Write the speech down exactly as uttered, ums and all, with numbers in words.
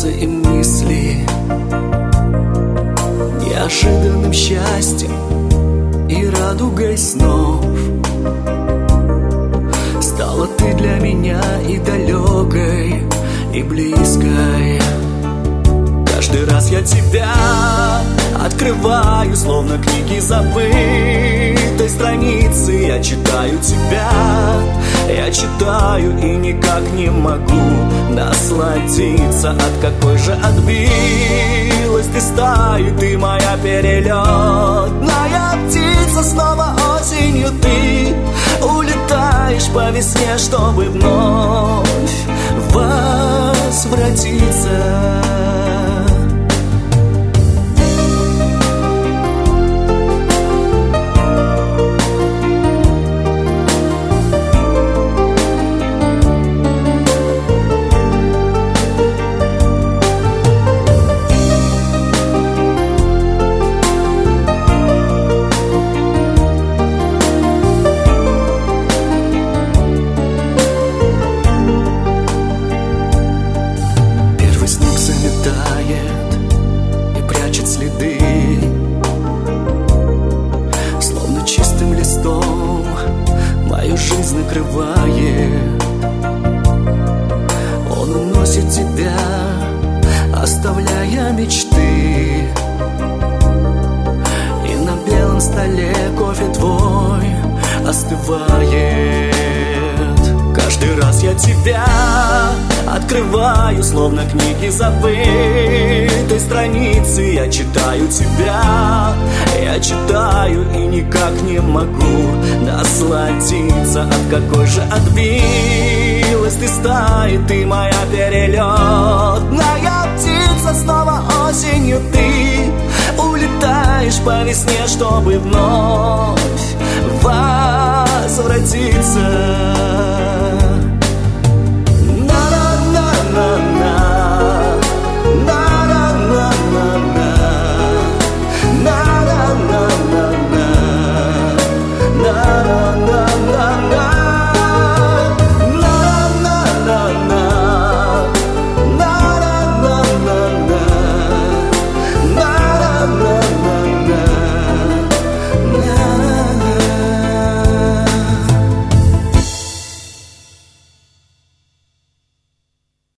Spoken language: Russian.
сердце и мысли неожиданным счастьем и радугой снов. Стала ты для меня и далекой, и близкой. Каждый раз я тебя открываю, словно книги забытой страницы. Я читаю тебя, я читаю и никак не могу насладиться. От какой же отбилась ты стаи, ты моя перелетная птица. Снова осенью ты улетаешь по весне, чтобы вновь возвратиться. Мою жизнь накрывает, он уносит тебя, оставляя мечты. И на белом столе кофе твой остывает. Каждый раз я тебя открываю, словно книги забытой страницы. Я читаю тебя, я читаю и никак не могу насладиться. От какой же отбилась ты стаи, ты моя перелетная птица. Снова осенью ты улетаешь по весне, чтобы вновь возвратиться.